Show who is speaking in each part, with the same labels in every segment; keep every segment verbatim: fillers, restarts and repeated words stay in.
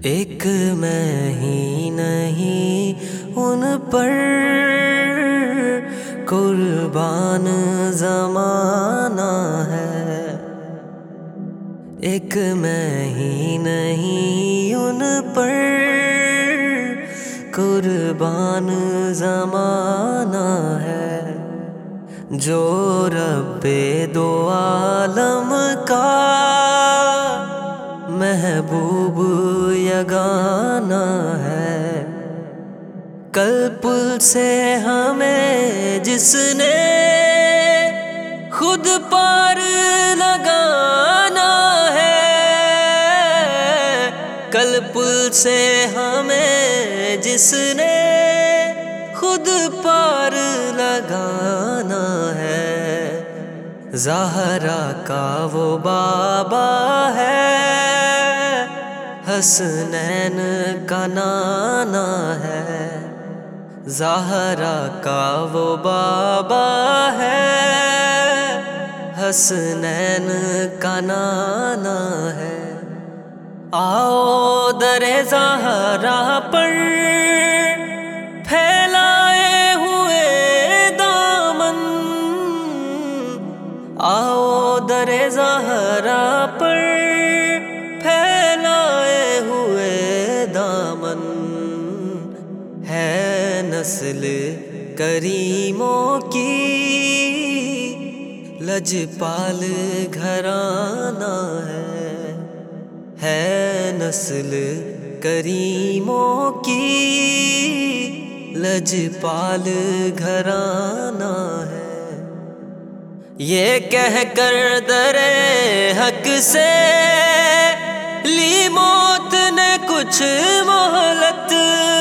Speaker 1: ایک میں ہی نہیں ان پر قربان زمانہ ہے، ایک میں ہی نہیں ان پر قربان زمانہ ہے، جو رب دو عالم کا محبوب یگانہ ہے۔ قلب سے ہمیں جس نے خود پار لگانا ہے، قلب سے ہمیں جس نے خود پار لگانا ہے، زہرا کا وہ بابا ہے، حسنین کا نانا ہے، زہرا کا وہ بابا ہے، حسنین کا نانا ہے۔ آؤ در زہرا پر پھیلائے ہوئے دامن، آؤ در زہرا پر پھیلائے ہوئے دامن، ہے نسل کریموں کی لجپال گھرانہ ہے، ہے نسل کریموں کی لجپال گھرانہ ہے۔ یہ کہہ کر در حق سے لی موت نے کچھ مہلت،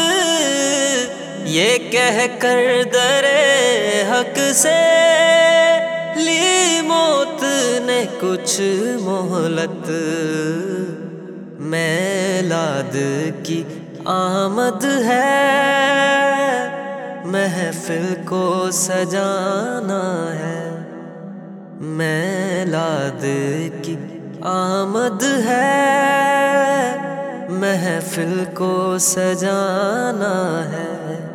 Speaker 1: یہ کہہ کر در حق سے لی موت نے کچھ مہلت، میلاد کی آمد ہے، محفل کو سجانا ہے، میلاد کی آمد ہے، محفل کو سجانا ہے۔